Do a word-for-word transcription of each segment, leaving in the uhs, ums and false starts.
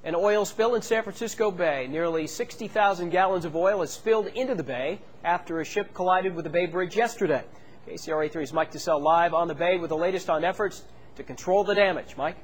An oil spill in San Francisco Bay. Nearly sixty thousand gallons of oil has spilled into the bay after a ship collided with the Bay Bridge yesterday. K C R A three's Mike DeSalle live on the bay with the latest on efforts to control the damage. Mike?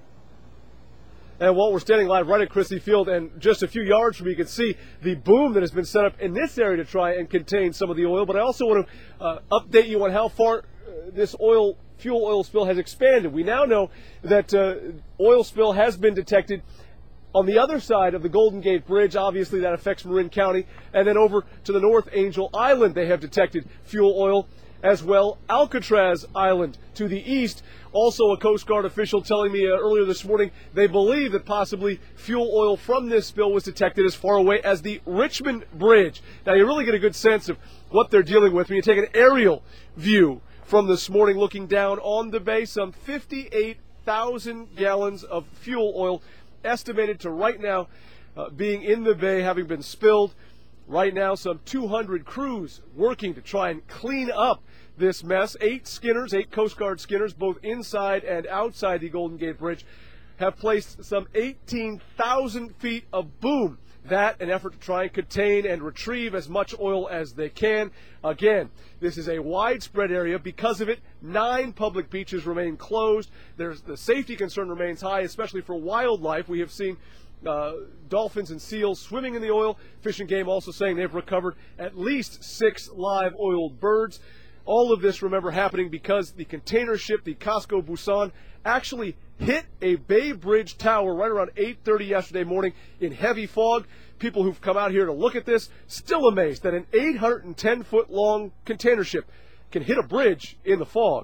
And Walt, we're standing live right at Christie Field, and just a few yards from you, you can see the boom that has been set up in this area to try and contain some of the oil. But I also want to uh, update you on how far uh, this oil fuel oil spill has expanded. We now know that uh, oil spill has been detected on the other side of the Golden Gate Bridge. Obviously, that affects Marin County. And then over to the North Angel Island, they have detected fuel oil as well. Alcatraz Island to the east. Also, a Coast Guard official telling me uh, earlier this morning they believe that possibly fuel oil from this spill was detected as far away as the Richmond Bridge. Now, you really get a good sense of what they're dealing with when you take an aerial view from this morning looking down on the bay. Some fifty-eight thousand gallons of fuel oil estimated to right now uh, being in the bay, having been spilled. Right now, some two hundred crews working to try and clean up this mess. Eight skinners, eight Coast Guard skinners, both inside and outside the Golden Gate Bridge, have placed some eighteen thousand feet of boom. That, an effort to try and contain and retrieve as much oil as they can. Again, this is a widespread area. Because of it, nine public beaches remain closed. There's the safety concern remains high, especially for wildlife. We have seen uh, dolphins and seals swimming in the oil. Fish and Game also saying they've recovered at least six live oiled birds. All of this, remember, happening because the container ship, the Casco Busan, actually hit a Bay Bridge tower right around eight thirty yesterday morning in heavy fog. People who've come out here to look at this still amazed that an eight hundred ten foot long container ship can hit a bridge in the fog.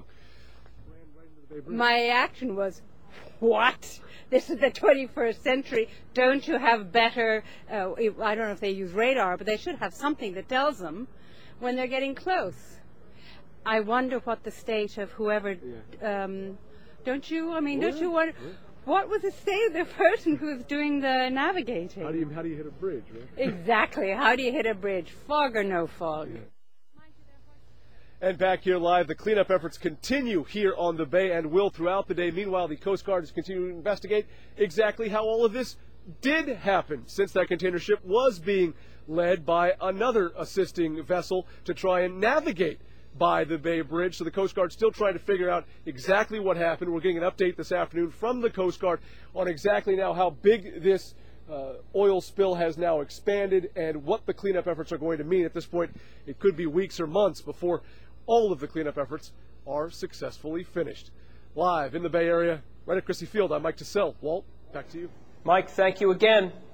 My reaction was, what? This is the twenty-first century. Don't you have better, uh, I don't know if they use radar, but they should have something that tells them when they're getting close. I wonder what the state of whoever, um, don't you, I mean, yeah. don't you wonder, yeah. what was the state of the person who's doing the navigating? How do you, how do you hit a bridge, right? Exactly. How do you hit a bridge? Fog or no fog? Yeah. And back here live, the cleanup efforts continue here on the bay and will throughout the day. Meanwhile, the Coast Guard is continuing to investigate exactly how all of this did happen, since that container ship was being led by another assisting vessel to try and navigate by the Bay Bridge. So the Coast Guard still trying to figure out exactly what happened. We're getting an update this afternoon from the Coast Guard on exactly now how big this uh, oil spill has now expanded and what the cleanup efforts are going to mean. At this point, it could be weeks or months before all of the cleanup efforts are successfully finished. Live in the Bay Area, right at Christie Field, I'm Mike DeSalle. Walt, back to you. Mike, thank you again.